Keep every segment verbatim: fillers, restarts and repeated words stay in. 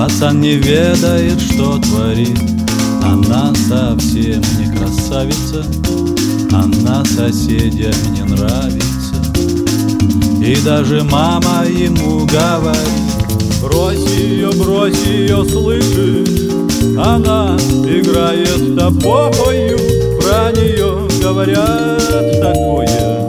Пацан не ведает, что творит. Она совсем не красавица, она соседям не нравится. И даже мама ему говорит: брось ее, брось ее, слышишь? Она играет с тобою, про нее говорят такое.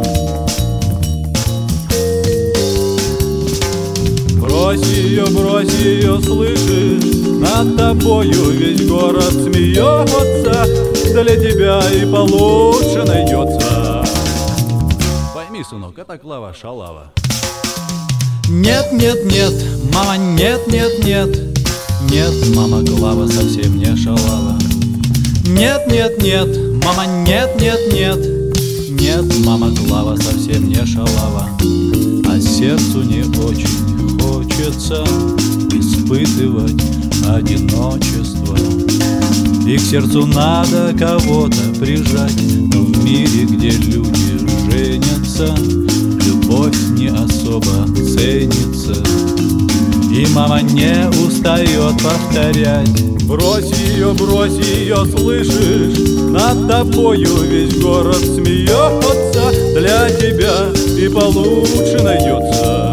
Брось ее, брось ее, слышишь? Над тобою весь город смеется, для тебя и получше найдется. Пойми, сынок, это Клава шалава. Нет, нет, нет, мама, нет, нет, нет. Нет, мама, Клава совсем не шалава. Нет, нет, нет, мама, нет, нет, нет. Нет, мама, Клава совсем не шалава. А сердцу не очень хочется испытывать одиночество. И к сердцу надо кого-то прижать. Но в мире, где люди женятся, любовь не особо ценится. И мама не устает повторять: брось ее, брось ее, слышишь? Над тобою весь город смеется, для тебя и получше найдется.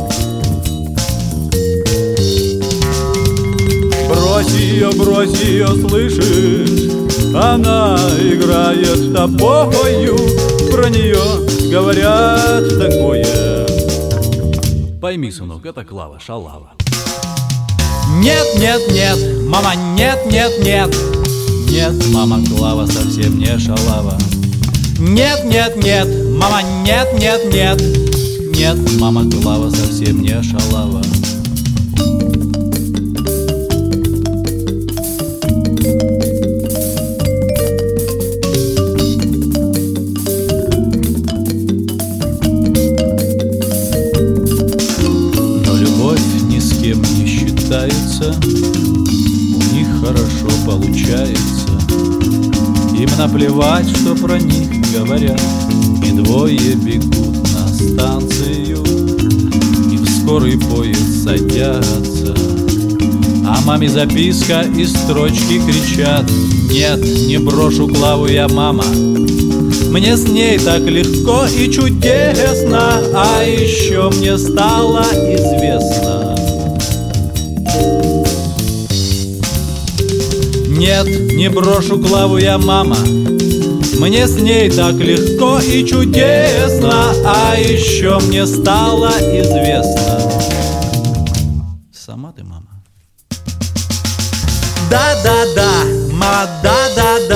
Брось ее, брось ее, слышишь? Она играет с тобою, про нее говорят такое. Пойми, сынок, это Клава шалава. Нет, нет, нет, мама, нет, нет, нет. Нет, мама, Клава совсем не шалава. Нет, нет, нет, мама, нет, нет, нет. Нет, мама, Клава совсем не шалава. У них хорошо получается. Им наплевать, что про них говорят. И двое бегут на станцию, и в скорый поезд садятся. А маме записка и строчки кричат: нет, не брошу Клаву я, мама. Мне с ней так легко и чудесно. А еще мне стало известно: нет, не брошу Клаву я, мама. Мне с ней так легко и чудесно. А еще мне стало известно. Сама ты, мама. Да-да-да, мама, да-да-да.